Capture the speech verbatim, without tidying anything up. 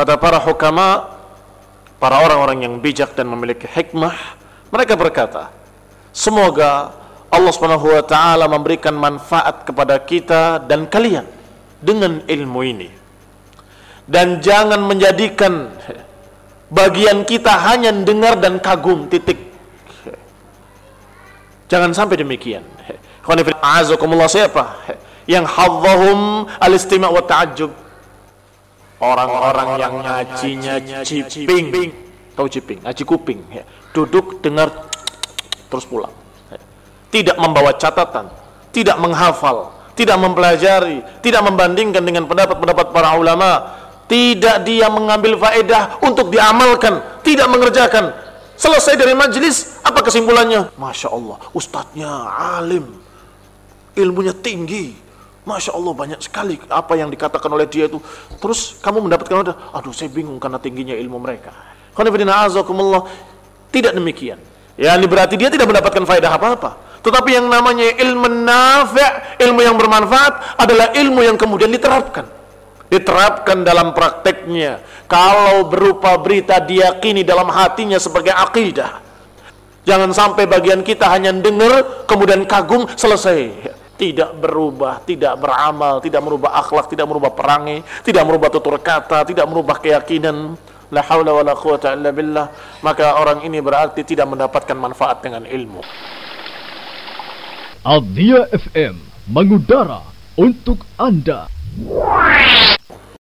Kata para hukama, para orang-orang yang bijak dan memiliki hikmah, mereka berkata, semoga Allah subhanahu wa ta'ala memberikan manfaat kepada kita dan kalian dengan ilmu ini, dan jangan menjadikan bagian kita hanya dengar dan kagum, titik. Jangan sampai demikian. Siapa yang hadzahum al-istima' wa ta'ajjub? Orang-orang yang ngajinya ciping. Tahu ciping? Ngaji kuping. Duduk, dengar, terus pulang. Tidak membawa catatan, tidak menghafal, tidak mempelajari, tidak membandingkan dengan pendapat-pendapat para ulama, tidak dia mengambil faedah untuk diamalkan, tidak mengerjakan. Selesai dari majelis, apa kesimpulannya? Masya Allah, ustadznya alim, ilmunya tinggi, Masya Allah, banyak sekali apa yang dikatakan oleh dia itu. Terus kamu mendapatkan, aduh saya bingung karena tingginya ilmu mereka. Tidak demikian. Ya, ini berarti dia tidak mendapatkan faedah apa-apa. Tetapi yang namanya ilmu nafi', ilmu yang bermanfaat adalah ilmu yang kemudian diterapkan. Diterapkan dalam prakteknya. Kalau berupa berita diyakini dalam hatinya sebagai akidah. Jangan sampai bagian kita hanya dengar, kemudian kagum, selesai. Tidak berubah, tidak beramal, tidak merubah akhlak, tidak merubah perangai, tidak merubah tutur kata, tidak merubah keyakinan. La haula wala quwata illa billah. Maka orang ini berarti tidak mendapatkan manfaat dengan ilmu. Al-Dia F M mengudara untuk Anda.